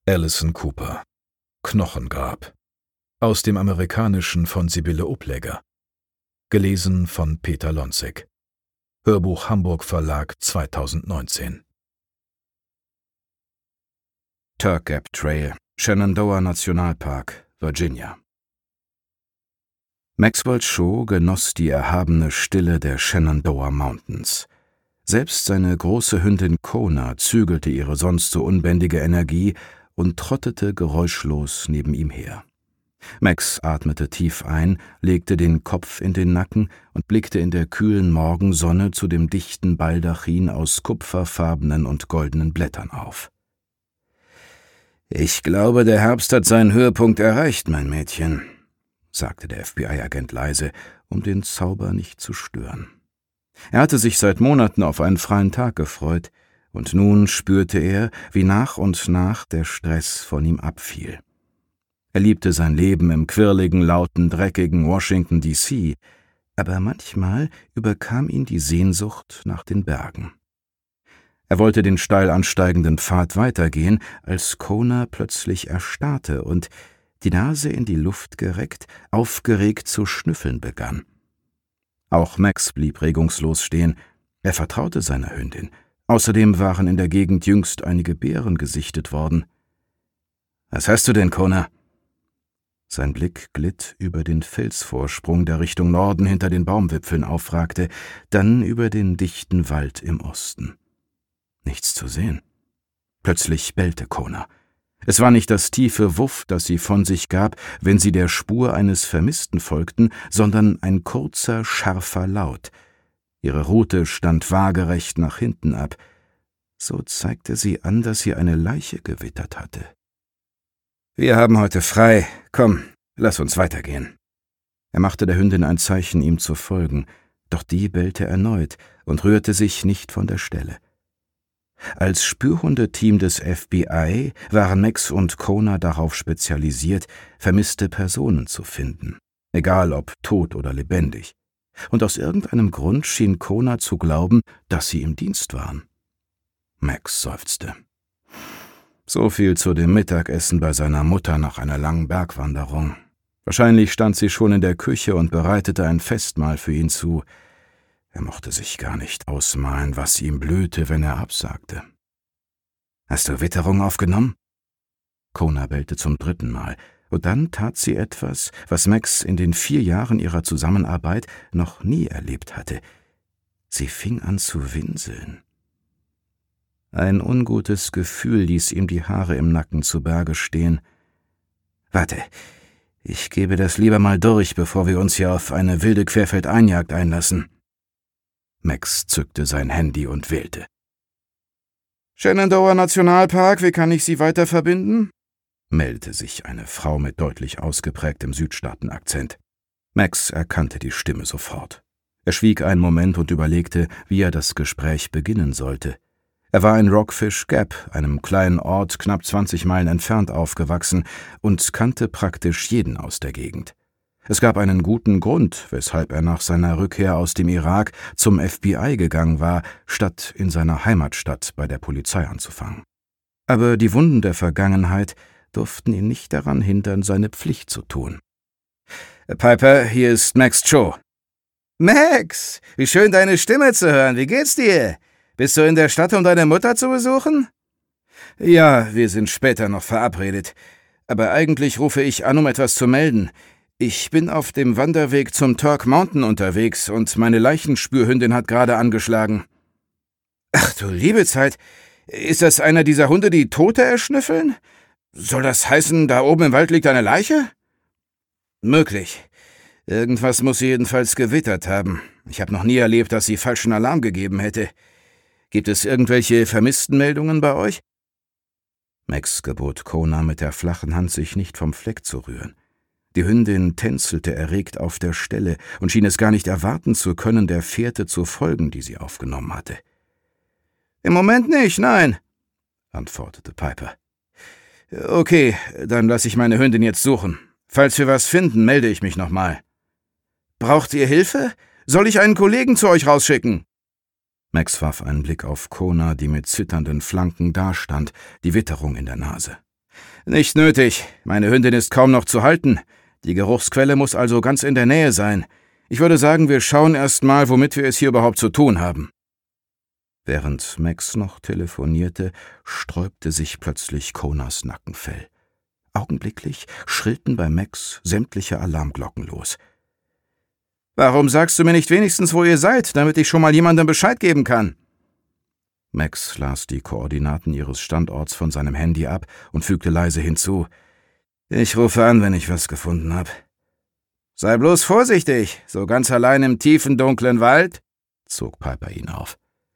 Alison Cooper. Knochengrab. Aus dem Amerikanischen von Sibylle Obläger. Gelesen von Peter Lonzig. Hörbuch Hamburg Verlag 2019. Turk Gap Trail, Shenandoah Nationalpark, Virginia. Maxwell Shaw genoss die erhabene Stille der Shenandoah Mountains. Selbst seine große Hündin Kona zügelte ihre sonst so unbändige Energie und trottete geräuschlos neben ihm her. Max atmete tief ein, legte den Kopf in den Nacken und blickte in der kühlen Morgensonne zu dem dichten Baldachin aus kupferfarbenen und goldenen Blättern auf. »Ich glaube, der Herbst hat seinen Höhepunkt erreicht, mein Mädchen«, sagte der FBI-Agent leise, um den Zauber nicht zu stören. Er hatte sich seit Monaten auf einen freien Tag gefreut, und nun spürte er, wie nach und nach der Stress von ihm abfiel. Er liebte sein Leben im quirligen, lauten, dreckigen Washington, D.C., aber manchmal überkam ihn die Sehnsucht nach den Bergen. Er wollte den steil ansteigenden Pfad weitergehen, als Kona plötzlich erstarrte und, die Nase in die Luft gereckt, aufgeregt zu schnüffeln begann. Auch Max blieb regungslos stehen. Er vertraute seiner Hündin. Außerdem waren in der Gegend jüngst einige Bären gesichtet worden. »Was hast du denn, Kona?« Sein Blick glitt über den Felsvorsprung, der Richtung Norden hinter den Baumwipfeln aufragte, dann über den dichten Wald im Osten. Nichts zu sehen. Plötzlich bellte Kona. Es war nicht das tiefe Wuff, das sie von sich gab, wenn sie der Spur eines Vermissten folgten, sondern ein kurzer, scharfer Laut. Ihre Rute stand waagerecht nach hinten ab. So zeigte sie an, dass sie eine Leiche gewittert hatte. »Wir haben heute frei. Komm, lass uns weitergehen.« Er machte der Hündin ein Zeichen, ihm zu folgen, doch die bellte erneut und rührte sich nicht von der Stelle. Als Spürhundeteam des FBI waren Max und Kona darauf spezialisiert, vermisste Personen zu finden, egal ob tot oder lebendig. Und aus irgendeinem Grund schien Kona zu glauben, dass sie im Dienst waren. Max seufzte. So viel zu dem Mittagessen bei seiner Mutter nach einer langen Bergwanderung. Wahrscheinlich stand sie schon in der Küche und bereitete ein Festmahl für ihn zu. Er mochte sich gar nicht ausmalen, was ihm blühte, wenn er absagte. »Hast du Witterung aufgenommen?« Kona bellte zum 3. Mal, und dann tat sie etwas, was Max in den 4 Jahren ihrer Zusammenarbeit noch nie erlebt hatte. Sie fing an zu winseln. Ein ungutes Gefühl ließ ihm die Haare im Nacken zu Berge stehen. »Warte, ich gebe das lieber mal durch, bevor wir uns hier auf eine wilde Querfeldeinjagd einlassen.« Max zückte sein Handy und wählte. »Shenandoah Nationalpark, wie kann ich Sie weiter verbinden?« meldete sich eine Frau mit deutlich ausgeprägtem Südstaatenakzent. Max erkannte die Stimme sofort. Er schwieg einen Moment und überlegte, wie er das Gespräch beginnen sollte. Er war in Rockfish Gap, einem kleinen Ort knapp 20 Meilen entfernt, aufgewachsen und kannte praktisch jeden aus der Gegend. Es gab einen guten Grund, weshalb er nach seiner Rückkehr aus dem Irak zum FBI gegangen war, statt in seiner Heimatstadt bei der Polizei anzufangen. Aber die Wunden der Vergangenheit durften ihn nicht daran hindern, seine Pflicht zu tun. »Piper, hier ist Max Shaw.« »Max, wie schön deine Stimme zu hören. Wie geht's dir? Bist du in der Stadt, um deine Mutter zu besuchen?« »Ja, wir sind später noch verabredet. Aber eigentlich rufe ich an, um etwas zu melden. Ich bin auf dem Wanderweg zum Turk Mountain unterwegs und meine Leichenspürhündin hat gerade angeschlagen.« »Ach du liebe Zeit, ist das einer dieser Hunde, die Tote erschnüffeln? Soll das heißen, da oben im Wald liegt eine Leiche?« »Möglich. Irgendwas muss sie jedenfalls gewittert haben. Ich habe noch nie erlebt, dass sie falschen Alarm gegeben hätte. Gibt es irgendwelche Vermisstenmeldungen bei euch?« Max gebot Kona mit der flachen Hand, sich nicht vom Fleck zu rühren. Die Hündin tänzelte erregt auf der Stelle und schien es gar nicht erwarten zu können, der Fährte zu folgen, die sie aufgenommen hatte. »Im Moment nicht, nein«, antwortete Piper. »Okay, dann lasse ich meine Hündin jetzt suchen. Falls wir was finden, melde ich mich nochmal.« »Braucht ihr Hilfe? Soll ich einen Kollegen zu euch rausschicken?« Max warf einen Blick auf Kona, die mit zitternden Flanken dastand, die Witterung in der Nase. »Nicht nötig. Meine Hündin ist kaum noch zu halten. Die Geruchsquelle muss also ganz in der Nähe sein. Ich würde sagen, wir schauen erst mal, womit wir es hier überhaupt zu tun haben.« Während Max noch telefonierte, sträubte sich plötzlich Konas Nackenfell. Augenblicklich schrillten bei Max sämtliche Alarmglocken los. »Warum sagst du mir nicht wenigstens, wo ihr seid, damit ich schon mal jemandem Bescheid geben kann?« Max las die Koordinaten ihres Standorts von seinem Handy ab und fügte leise hinzu: »Ich rufe an, wenn ich was gefunden habe.« »Sei bloß vorsichtig, so ganz allein im tiefen, dunklen Wald«, zog Piper ihn auf.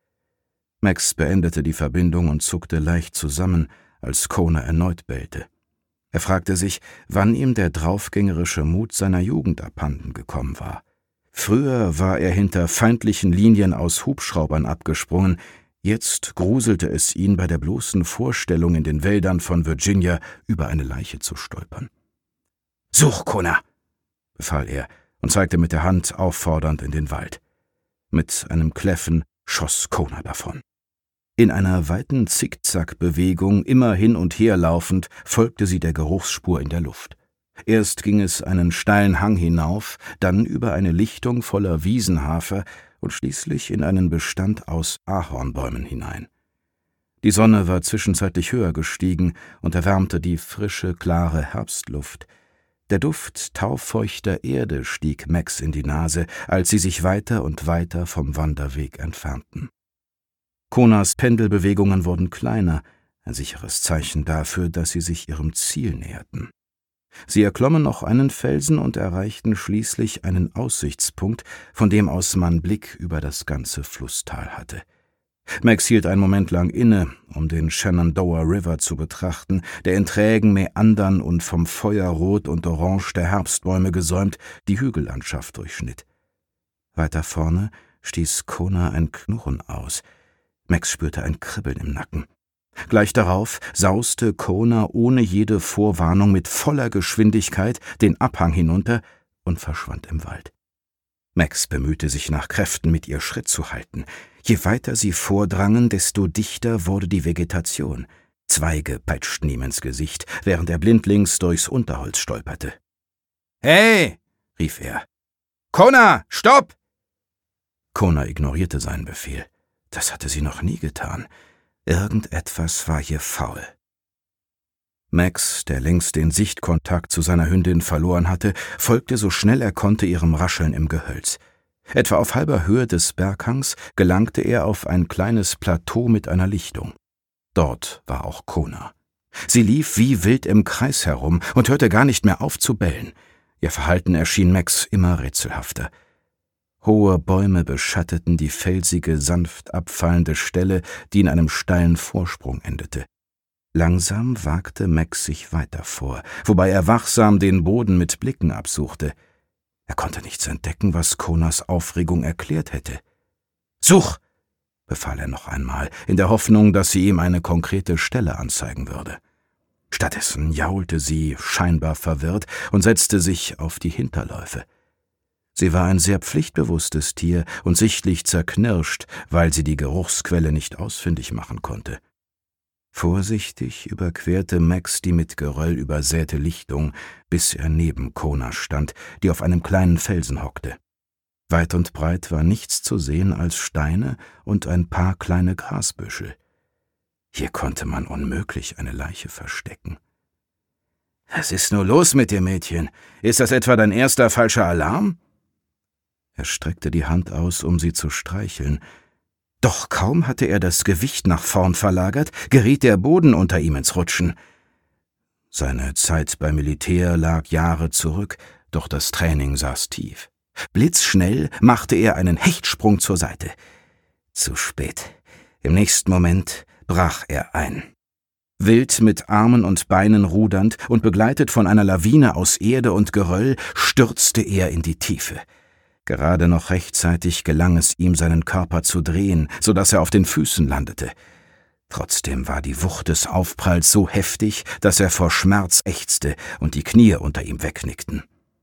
Max beendete die Verbindung und zuckte leicht zusammen, als Kona erneut bellte. Er fragte sich, wann ihm der draufgängerische Mut seiner Jugend abhanden gekommen war. Früher war er hinter feindlichen Linien aus Hubschraubern abgesprungen, jetzt gruselte es ihn bei der bloßen Vorstellung, in den Wäldern von Virginia über eine Leiche zu stolpern. »Such, Kona«, befahl er und zeigte mit der Hand auffordernd in den Wald. Mit einem Kläffen schoss Kona davon. In einer weiten Zickzackbewegung, immer hin und her laufend, folgte sie der Geruchsspur in der Luft. Erst ging es einen steilen Hang hinauf, dann über eine Lichtung voller Wiesenhafer und schließlich in einen Bestand aus Ahornbäumen hinein. Die Sonne war zwischenzeitlich höher gestiegen und erwärmte die frische, klare Herbstluft. Der Duft taufeuchter Erde stieg Max in die Nase, als sie sich weiter und weiter vom Wanderweg entfernten. Konas Pendelbewegungen wurden kleiner, ein sicheres Zeichen dafür, dass sie sich ihrem Ziel näherten. Sie erklommen noch einen Felsen und erreichten schließlich einen Aussichtspunkt, von dem aus man Blick über das ganze Flusstal hatte. Max hielt einen Moment lang inne, um den Shenandoah River zu betrachten, der in trägen Mäandern und vom Feuerrot und Orange der Herbstbäume gesäumt die Hügellandschaft durchschnitt. Weiter vorne stieß Kona ein Knurren aus. Max spürte ein Kribbeln im Nacken. Gleich darauf sauste Kona ohne jede Vorwarnung mit voller Geschwindigkeit den Abhang hinunter und verschwand im Wald. Max bemühte sich nach Kräften, mit ihr Schritt zu halten. Je weiter sie vordrangen, desto dichter wurde die Vegetation. Zweige peitschten ihm ins Gesicht, während er blindlings durchs Unterholz stolperte. »Hey«, rief er. »Kona, stopp!« Kona ignorierte seinen Befehl. Das hatte sie noch nie getan. Irgendetwas war hier faul. Max, der längst den Sichtkontakt zu seiner Hündin verloren hatte, folgte so schnell er konnte ihrem Rascheln im Gehölz. Etwa auf halber Höhe des Berghangs gelangte er auf ein kleines Plateau mit einer Lichtung. Dort war auch Kona. Sie lief wie wild im Kreis herum und hörte gar nicht mehr auf zu bellen. Ihr Verhalten erschien Max immer rätselhafter. Hohe Bäume beschatteten die felsige, sanft abfallende Stelle, die in einem steilen Vorsprung endete. Langsam wagte Max sich weiter vor, wobei er wachsam den Boden mit Blicken absuchte. Er konnte nichts entdecken, was Konas Aufregung erklärt hätte. »Such«, befahl er noch einmal, in der Hoffnung, dass sie ihm eine konkrete Stelle anzeigen würde. Stattdessen jaulte sie, scheinbar verwirrt, und setzte sich auf die Hinterläufe. Sie war ein sehr pflichtbewusstes Tier und sichtlich zerknirscht, weil sie die Geruchsquelle nicht ausfindig machen konnte. Vorsichtig überquerte Max die mit Geröll übersäte Lichtung, bis er neben Kona stand, die auf einem kleinen Felsen hockte. Weit und breit war nichts zu sehen als Steine und ein paar kleine Grasbüschel. Hier konnte man unmöglich eine Leiche verstecken. »Was ist nur los mit dir, Mädchen? Ist das etwa dein erster falscher Alarm?« Er streckte die Hand aus, um sie zu streicheln. Doch kaum hatte er das Gewicht nach vorn verlagert, geriet der Boden unter ihm ins Rutschen. Seine Zeit beim Militär lag Jahre zurück, doch das Training saß tief. Blitzschnell machte er einen Hechtsprung zur Seite. Zu spät. Im nächsten Moment brach er ein. Wild mit Armen und Beinen rudernd und begleitet von einer Lawine aus Erde und Geröll stürzte er in die Tiefe. Gerade noch rechtzeitig gelang es ihm, seinen Körper zu drehen, so dass er auf den Füßen landete. Trotzdem war die Wucht des Aufpralls so heftig, dass er vor Schmerz ächzte und die Knie unter ihm wegknickten.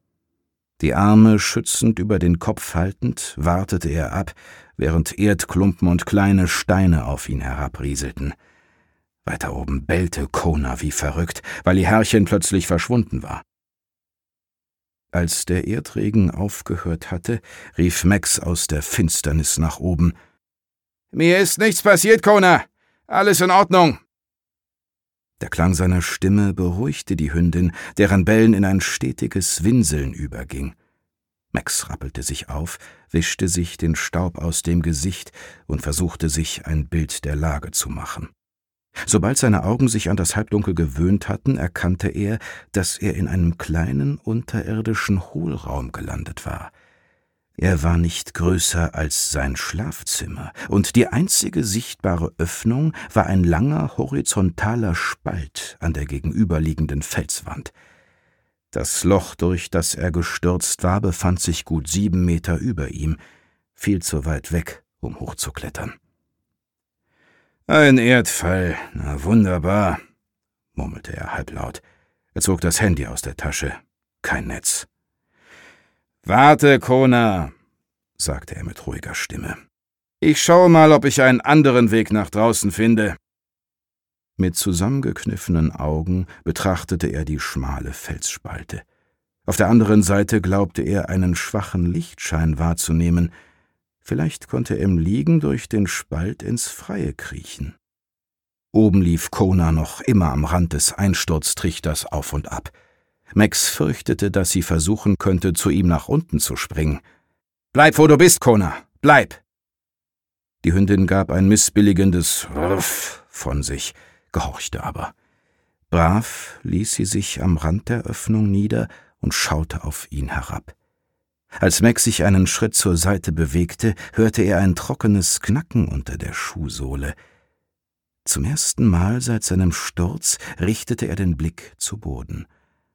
Die Arme schützend über den Kopf haltend, wartete er ab, während Erdklumpen und kleine Steine auf ihn herabrieselten. Weiter oben bellte Kona wie verrückt, weil ihr Herrchen plötzlich verschwunden war. Als der Erdregen aufgehört hatte, rief Max aus der Finsternis nach oben: »Mir ist nichts passiert, Kona! Alles in Ordnung!« Der Klang seiner Stimme beruhigte die Hündin, deren Bellen in ein stetiges Winseln überging. Max rappelte sich auf, wischte sich den Staub aus dem Gesicht und versuchte sich ein Bild der Lage zu machen. Sobald seine Augen sich an das Halbdunkel gewöhnt hatten, erkannte er, dass er in einem kleinen, unterirdischen Hohlraum gelandet war. Er war nicht größer als sein Schlafzimmer, und die einzige sichtbare Öffnung war ein langer, horizontaler Spalt an der gegenüberliegenden Felswand. Das Loch, durch das er gestürzt war, befand sich gut 7 Meter über ihm, viel zu weit weg, um hochzuklettern. »Ein Erdfall, na wunderbar«, murmelte er halblaut. Er zog das Handy aus der Tasche. Kein Netz. »Warte, Kona«, sagte er mit ruhiger Stimme. »Ich schaue mal, ob ich einen anderen Weg nach draußen finde.« Mit zusammengekniffenen Augen betrachtete er die schmale Felsspalte. Auf der anderen Seite glaubte er, einen schwachen Lichtschein wahrzunehmen. Vielleicht konnte er im Liegen durch den Spalt ins Freie kriechen. Oben lief Kona noch immer am Rand des Einsturztrichters auf und ab. Max fürchtete, dass sie versuchen könnte, zu ihm nach unten zu springen. »Bleib, wo du bist, Kona! Bleib!« Die Hündin gab ein missbilligendes Ruff von sich, gehorchte aber. Brav ließ sie sich am Rand der Öffnung nieder und schaute auf ihn herab. Als Max sich einen Schritt zur Seite bewegte, hörte er ein trockenes Knacken unter der Schuhsohle. Zum ersten Mal seit seinem Sturz richtete er den Blick zu Boden.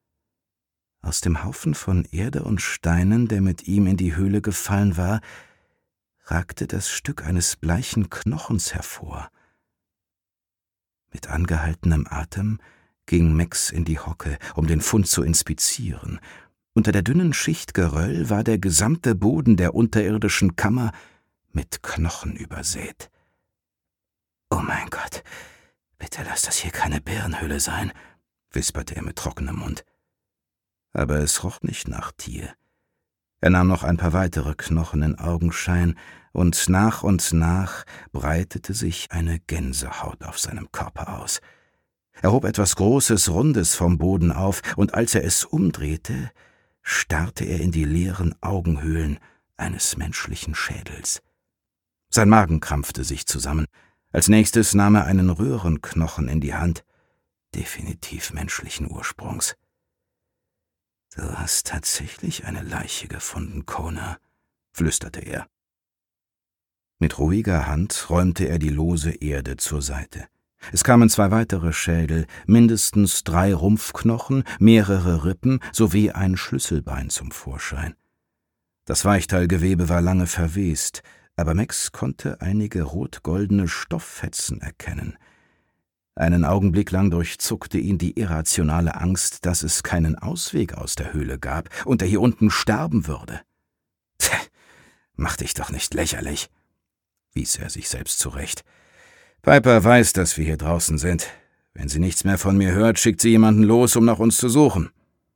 Aus dem Haufen von Erde und Steinen, der mit ihm in die Höhle gefallen war, ragte das Stück eines bleichen Knochens hervor. Mit angehaltenem Atem ging Max in die Hocke, um den Fund zu inspizieren. Unter der dünnen Schicht Geröll war der gesamte Boden der unterirdischen Kammer mit Knochen übersät. »Oh mein Gott, bitte lass das hier keine Bärenhöhle sein«, wisperte er mit trockenem Mund. Aber es roch nicht nach Tier. Er nahm noch ein paar weitere Knochen in Augenschein, und nach breitete sich eine Gänsehaut auf seinem Körper aus. Er hob etwas Großes, Rundes vom Boden auf, und als er es umdrehte, starrte er in die leeren Augenhöhlen eines menschlichen Schädels. Sein Magen krampfte sich zusammen. Als nächstes nahm er einen Röhrenknochen in die Hand, definitiv menschlichen Ursprungs. »Du hast tatsächlich eine Leiche gefunden, Kona«, flüsterte er. Mit ruhiger Hand räumte er die lose Erde zur Seite. Es kamen 2 weitere Schädel, mindestens 3 Rumpfknochen, mehrere Rippen sowie ein Schlüsselbein zum Vorschein. Das Weichteilgewebe war lange verwest, aber Max konnte einige rot-goldene Stofffetzen erkennen. Einen Augenblick lang durchzuckte ihn die irrationale Angst, dass es keinen Ausweg aus der Höhle gab und er hier unten sterben würde. »Mach dich doch nicht lächerlich«, wies er sich selbst zurecht. »Piper weiß, dass wir hier draußen sind. Wenn sie nichts mehr von mir hört, schickt sie jemanden los, um nach uns zu suchen.«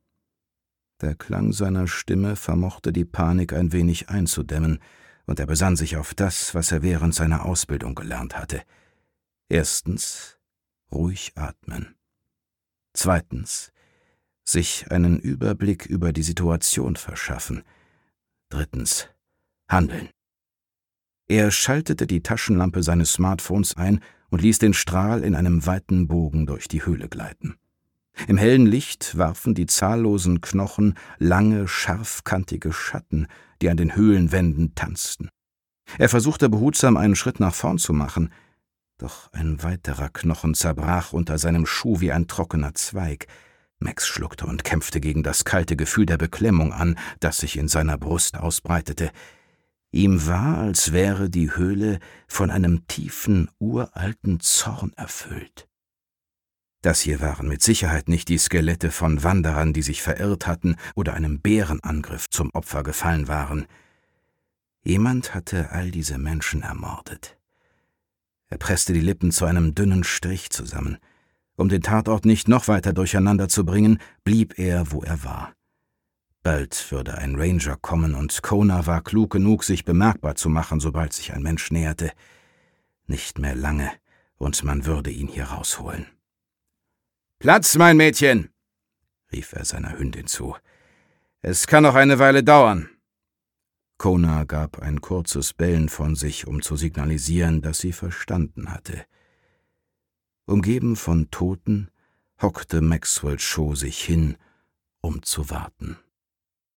Der Klang seiner Stimme vermochte die Panik ein wenig einzudämmen, und er besann sich auf das, was er während seiner Ausbildung gelernt hatte. Erstens, ruhig atmen. Zweitens, sich einen Überblick über die Situation verschaffen. Drittens, handeln. Er schaltete die Taschenlampe seines Smartphones ein und ließ den Strahl in einem weiten Bogen durch die Höhle gleiten. Im hellen Licht warfen die zahllosen Knochen lange, scharfkantige Schatten, die an den Höhlenwänden tanzten. Er versuchte behutsam einen Schritt nach vorn zu machen, doch ein weiterer Knochen zerbrach unter seinem Schuh wie ein trockener Zweig. Max schluckte und kämpfte gegen das kalte Gefühl der Beklemmung an, das sich in seiner Brust ausbreitete. Ihm war, als wäre die Höhle von einem tiefen, uralten Zorn erfüllt. Das hier waren mit Sicherheit nicht die Skelette von Wanderern, die sich verirrt hatten oder einem Bärenangriff zum Opfer gefallen waren. Jemand hatte all diese Menschen ermordet. Er presste die Lippen zu einem dünnen Strich zusammen. Um den Tatort nicht noch weiter durcheinander zu bringen, blieb er, wo er war. Bald würde ein Ranger kommen, und Kona war klug genug, sich bemerkbar zu machen, sobald sich ein Mensch näherte. Nicht mehr lange, und man würde ihn hier rausholen. »Platz, mein Mädchen«, rief er seiner Hündin zu. »Es kann noch eine Weile dauern.« Kona gab ein kurzes Bellen von sich, um zu signalisieren, dass sie verstanden hatte. Umgeben von Toten hockte Maxwell Shaw sich hin, um zu warten.